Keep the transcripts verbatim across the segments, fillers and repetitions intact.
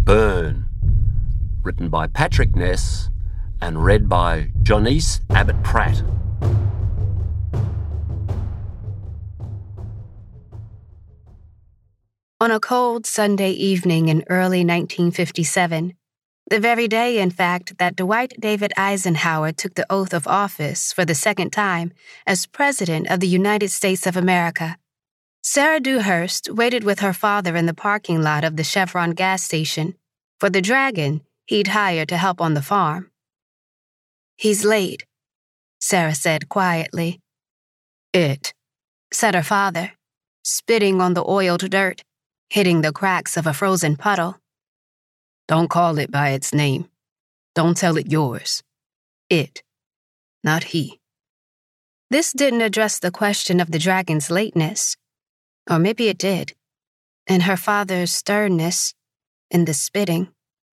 Burn, written by Patrick Ness and read by Jonice Abbott-Pratt. On a cold Sunday evening in early nineteen fifty-seven, the very day, in fact, that Dwight David Eisenhower took the oath of office for the second time as President of the United States of America, Sarah Dewhurst waited with her father in the parking lot of the Chevron gas station for the dragon he'd hired to help on the farm. "He's late," Sarah said quietly. "It," said her father, spitting on the oiled dirt, hitting the cracks of a frozen puddle. "Don't call it by its name. Don't tell it yours. It, not he." This didn't address the question of the dragon's lateness. Or maybe it did, and her father's sternness in the spitting.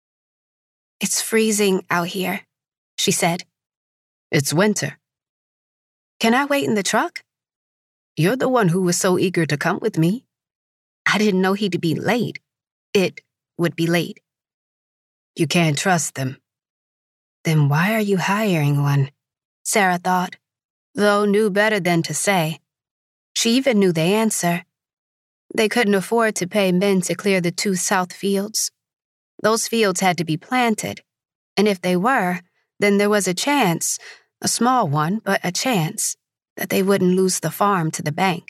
"It's freezing out here," she said. "It's winter." "Can I wait in the truck?" "You're the one who was so eager to come with me." "I didn't know he'd be late. It would be late." "You can't trust them." "Then why are you hiring one?" Sarah thought, though knew better than to say. She even knew the answer. They couldn't afford to pay men to clear the two south fields. Those fields had to be planted, and if they were, then there was a chance, a small one, but a chance, that they wouldn't lose the farm to the bank.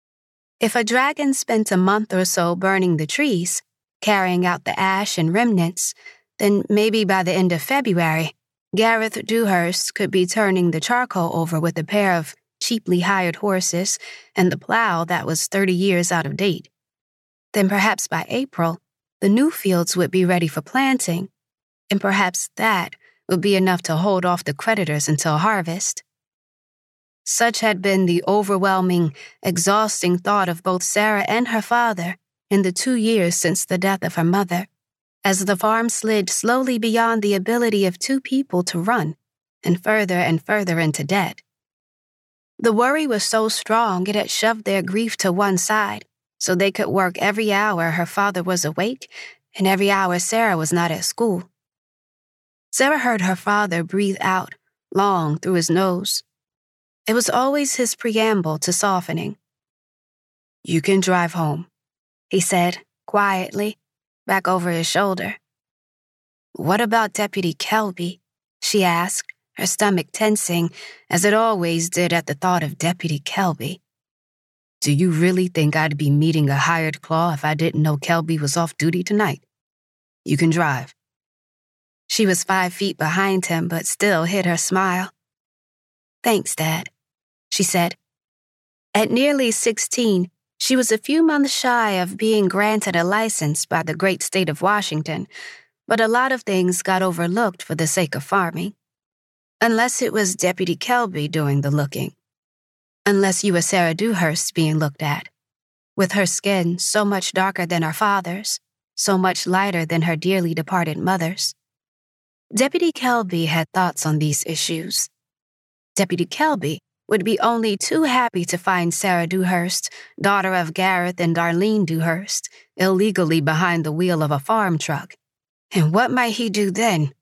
If a dragon spent a month or so burning the trees, carrying out the ash and remnants, then maybe by the end of February, Gareth Dewhurst could be turning the charcoal over with a pair of cheaply hired horses and the plow that was thirty years out of date. Then perhaps by April, the new fields would be ready for planting, and perhaps that would be enough to hold off the creditors until harvest. Such had been the overwhelming, exhausting thought of both Sarah and her father in the two years since the death of her mother, as the farm slid slowly beyond the ability of two people to run, and further and further into debt. The worry was so strong it had shoved their grief to one side, so they could work every hour her father was awake and every hour Sarah was not at school. Sarah heard her father breathe out, long through his nose. It was always his preamble to softening. "You can drive home," he said, quietly, back over his shoulder. "What about Deputy Kelby?" she asked, her stomach tensing, as it always did at the thought of Deputy Kelby. "Do you really think I'd be meeting a hired claw if I didn't know Kelby was off duty tonight? You can drive." She was five feet behind him, but still hid her smile. "Thanks, Dad," she said. At nearly sixteen, she was a few months shy of being granted a license by the great state of Washington, but a lot of things got overlooked for the sake of farming. Unless it was Deputy Kelby doing the looking. Unless you were Sarah Dewhurst being looked at, with her skin so much darker than her father's, so much lighter than her dearly departed mother's. Deputy Kelby had thoughts on these issues. Deputy Kelby would be only too happy to find Sarah Dewhurst, daughter of Gareth and Darlene Dewhurst, illegally behind the wheel of a farm truck. And what might he do then?